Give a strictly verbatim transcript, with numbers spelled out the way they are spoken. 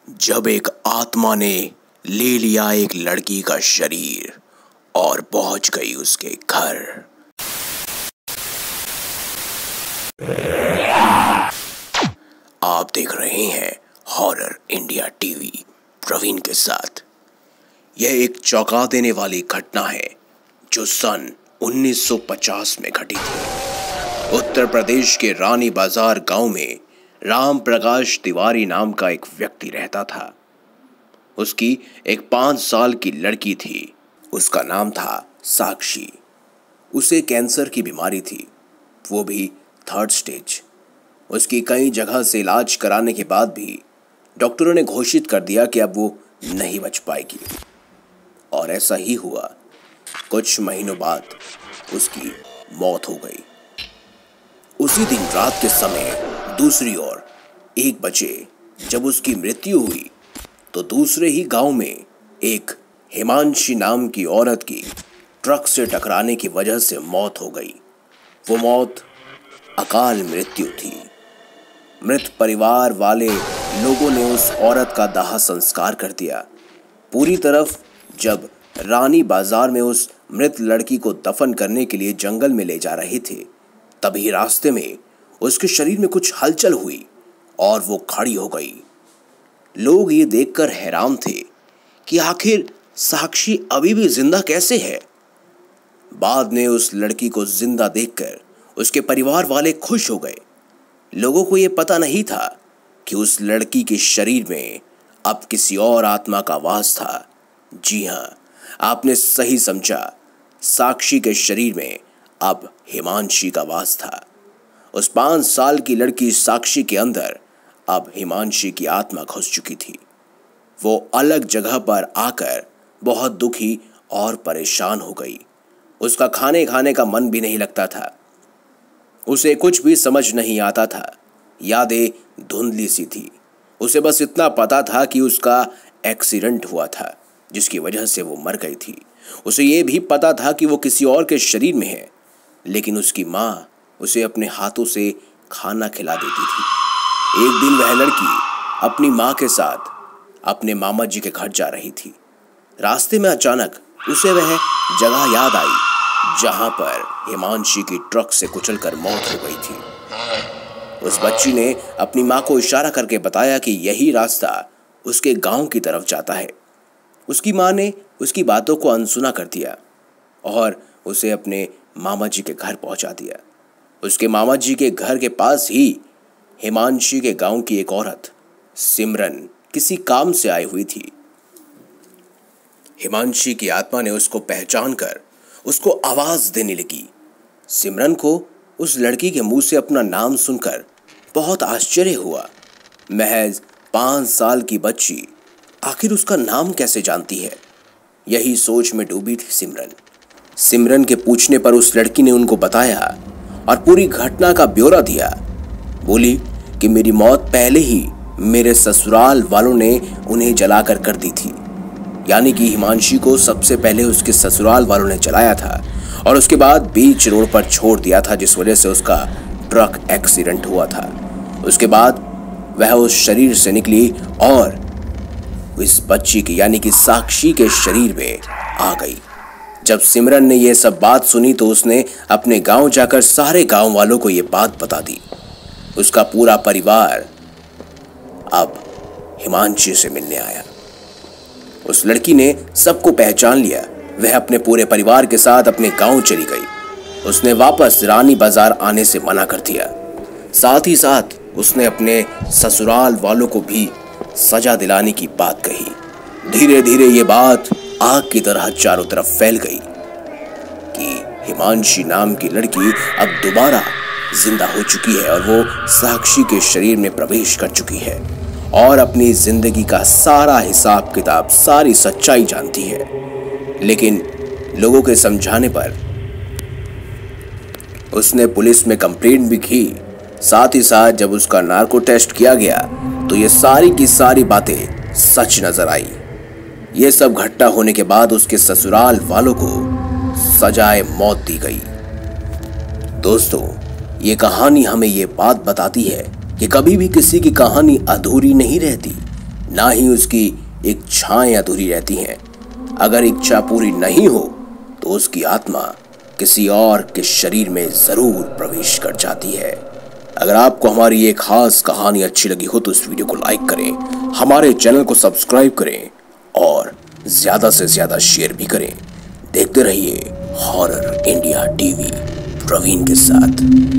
जब एक आत्मा ने ले लिया एक लड़की का शरीर और पहुंच गई उसके घर। आप देख रहे हैं हॉरर इंडिया टीवी प्रवीण के साथ। यह एक चौंका देने वाली घटना है जो सन उन्नीस सौ पचास में घटी थी। उत्तर प्रदेश के रानी बाजार गांव में राम प्रकाश तिवारी नाम का एक व्यक्ति रहता था। उसकी एक पांच साल की लड़की थी। उसका नाम था साक्षी। उसे कैंसर की बीमारी थी, वो भी थर्ड स्टेज। उसकी कई जगह से इलाज कराने के बाद भी डॉक्टरों ने घोषित कर दिया कि अब वो नहीं बच पाएगी। और ऐसा ही हुआ। कुछ महीनों बाद उसकी मौत हो गई। उसी दिन रात के समय दूसरी ओर एक बजे जब उसकी मृत्यु हुई तो दूसरे ही गांव में एक हिमांशी नाम की औरत की ट्रक से टकराने की वजह से मौत हो गई। वो मौत अकाल मृत्यु थी। मृत परिवार वाले लोगों ने उस औरत का दाह संस्कार कर दिया। पूरी तरफ जब रानी बाजार में उस मृत लड़की को दफन करने के लिए जंगल में ले जा रहे थे, तभी रास्ते में उसके शरीर में कुछ हलचल हुई और वो खड़ी हो गई। लोग ये देखकर हैरान थे कि आखिर साक्षी अभी भी जिंदा कैसे है। बाद में उस लड़की को जिंदा देखकर उसके परिवार वाले खुश हो गए। लोगों को ये पता नहीं था कि उस लड़की के शरीर में अब किसी और आत्मा का वास था। जी हाँ, आपने सही समझा। साक्षी के शरीर में अब हिमांशी का वास था। उस पांच साल की लड़की साक्षी के अंदर अब हिमांशी की आत्मा घुस चुकी थी। वो अलग जगह पर आकर बहुत दुखी और परेशान हो गई। उसका खाने खाने का मन भी नहीं लगता था। उसे कुछ भी समझ नहीं आता था। यादें धुंधली सी थी। उसे बस इतना पता था कि उसका एक्सीडेंट हुआ था जिसकी वजह से वो मर गई थी। उसे ये भी पता था कि वो किसी और के शरीर में है, लेकिन उसकी माँ उसे अपने हाथों से खाना खिला देती थी। एक दिन वह लड़की अपनी माँ के साथ अपने मामा जी के घर जा रही थी। रास्ते में अचानक उसे वह जगह याद आई जहां पर हिमांशी की ट्रक से कुचलकर मौत हो गई थी। उस बच्ची ने अपनी माँ को इशारा करके बताया कि यही रास्ता उसके गांव की तरफ जाता है। उसकी माँ ने उसकी बातों को अनसुना कर दिया और उसे अपने मामा जी के घर पहुंचा दिया। उसके मामा जी के घर के पास ही हिमांशी के गांव की एक औरत सिमरन किसी काम से आई हुई थी। हिमांशी की आत्मा ने उसको पहचान कर उसको आवाज देने लगी। सिमरन को उस लड़की के मुंह से अपना नाम सुनकर बहुत आश्चर्य हुआ। महज पांच साल की बच्ची आखिर उसका नाम कैसे जानती है, यही सोच में डूबी थी सिमरन। सिमरन के पूछने पर उस लड़की ने उनको बताया और पूरी घटना का ब्यौरा दिया। बोली कि मेरी मौत पहले ही मेरे ससुराल वालों ने उन्हें जलाकर कर दी थी। यानी कि हिमांशी को सबसे पहले उसके ससुराल वालों ने जलाया था और उसके बाद बीच रोड पर छोड़ दिया था, जिस वजह से उसका ट्रक एक्सीडेंट हुआ था। उसके बाद वह उस शरीर से निकली और इस बच्ची की यानी कि साक्षी के शरीर में आ गई। जब सिमरन ने यह सब बात सुनी तो उसने अपने गांव जाकर सारे गांव वालों को यह बात बता दी। उसका पूरा परिवार अब हिमांशी से मिलने आया। उस लड़की ने सबको पहचान लिया। वह अपने पूरे परिवार के साथ अपने गांव चली गई। उसने वापस रानी बाजार आने से मना कर दिया। साथ ही साथ उसने अपने ससुराल वालों को भी सजा दिलाने की बात कही। धीरे धीरे ये बात आग की तरह चारों तरफ फैल गई कि हिमांशी नाम की लड़की अब दोबारा जिंदा हो चुकी है और वो साक्षी के शरीर में प्रवेश कर चुकी है और अपनी जिंदगी का सारा हिसाब किताब, सारी सच्चाई जानती है। लेकिन लोगों के समझाने पर उसने पुलिस में कंप्लेंट भी की। साथ ही साथ जब उसका नार्को टेस्ट किया गया तो ये सारी की सारी बातें सच नजर आई। ये सब घटना होने के बाद उसके ससुराल वालों को सजाए मौत दी गई। दोस्तों, ये कहानी हमें ये बात बताती है कि कभी भी किसी की कहानी अधूरी नहीं रहती। ना ही उसकी इच्छाएं अधूरी रहती हैं। अगर इच्छा पूरी नहीं हो तो उसकी आत्मा किसी और के शरीर में जरूर प्रवेश कर जाती है। अगर आपको हमारी ये खास कहानी अच्छी लगी हो तो इस वीडियो को लाइक करें, हमारे चैनल को सब्सक्राइब करें और ज्यादा से ज्यादा शेयर भी करें। देखते रहिए हॉरर इंडिया टीवी प्रवीण के साथ।